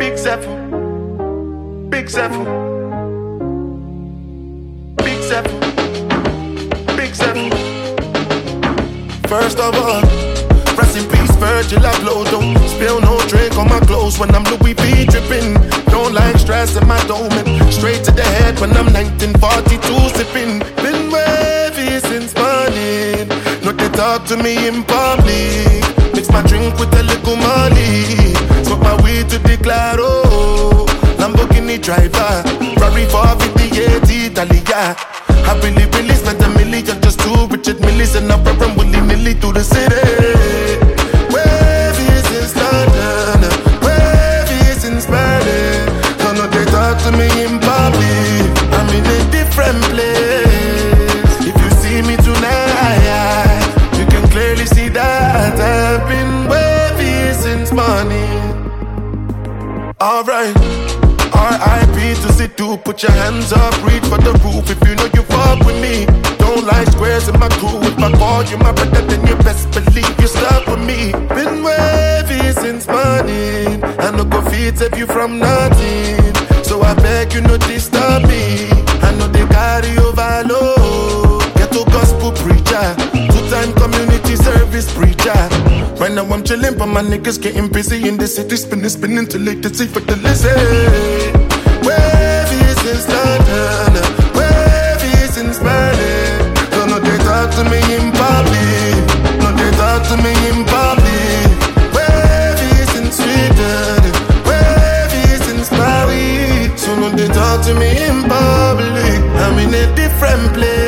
Big Zephyr, Big Zephyr, Big Zephyr, Big Zephyr. First of all, rest in peace, Virgil Abloh. Don't spill no drink on my clothes when I'm Louis V dripping. Don't like stress in my dome. Straight to the head when I'm 1942 sipping. Been wavy since morning. No, they talk to me in public. Mix my drink with a little money. Smoke my weed to the claro. Lamborghini driver, Ferrari 458 Italia. I really spent $1 million just to Richard Millis, and I'm from willy-nilly through the city. Wavy since London, wavy since Berlin. Don't know they talk to me in public. I'm in a different place. If you see me tonight, you can clearly see that I've been wavy since morning. Alright, R.I.P. to Sidhu, put your hands up, reach for the roof if you know you fuck with me. Don't like squares in my crew. If I call you my brother, then you best believe you're stuck with me. Been wavy since morning, I no go feed save you from nothing. So I beg you no disturb me. I know they carry overload. Ghetto gospel preacher, two-time community service preacher. Right now I'm chilling, but my niggas getting busy in the city, spinning till late to see for the lizard. Wavy since London, wavy since Berlin. Don't know they talk to me in public. No, they talk to me in public. Wavy since Sweden, wavy since Paris. So no, they talk to me in public. I'm in a different place.